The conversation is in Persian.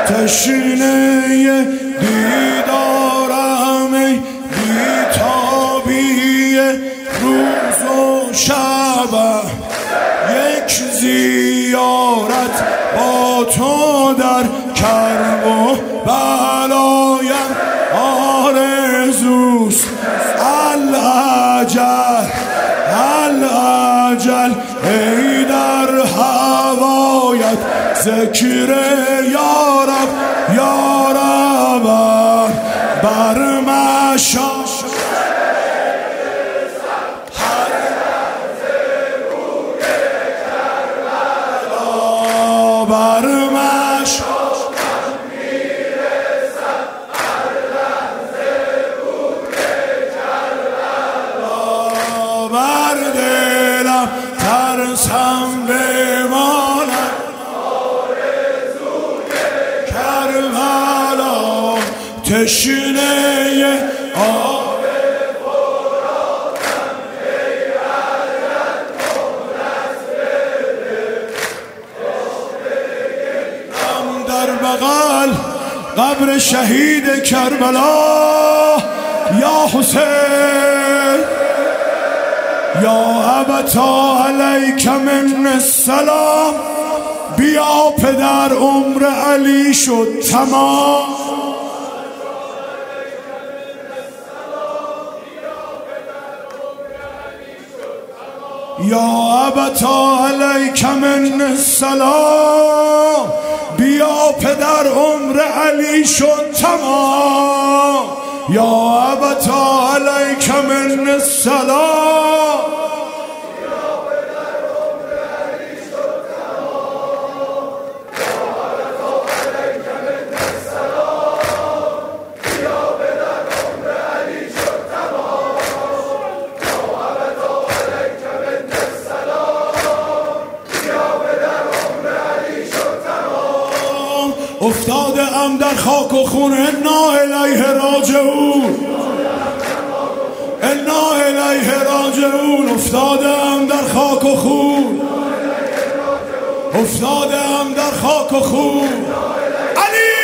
تشنه دیدارم ای بیتابی روز و شب، یک زیارت با تو در کرب و بلایم آرزوست. الاجل ای در هوایت ذکر یارب بر مشام هر لحظه روی کربلا، بر مشام میرسد هر لحظه روی کربلا، بر دلم ترسم بماند آرزوی کربلا، تشنه آب فراتم ای عجل مونس بده، در بغل قبر شهید کربلا، یا حسین یا ابتا علیک من السلام، بیا پدر عمر علی شد تمام، یا ابتا علیک من السلام، بیا پدر عمر علی شد تمام، یا ابتا علیک من السلام، بیا پدر عمر علی شد تمام، یا ابتا علیک من السلام، بیا پدر عمر علی شد تمام، یا ابتا علیک من السلام، بیا پدر عمر علی شد تمام. افتاده ام در خاک و خون، انا الیه راجعون، انا الیه راجعون، افتاده ام در خاک و خون، افتاده ام در خاک و خون. علی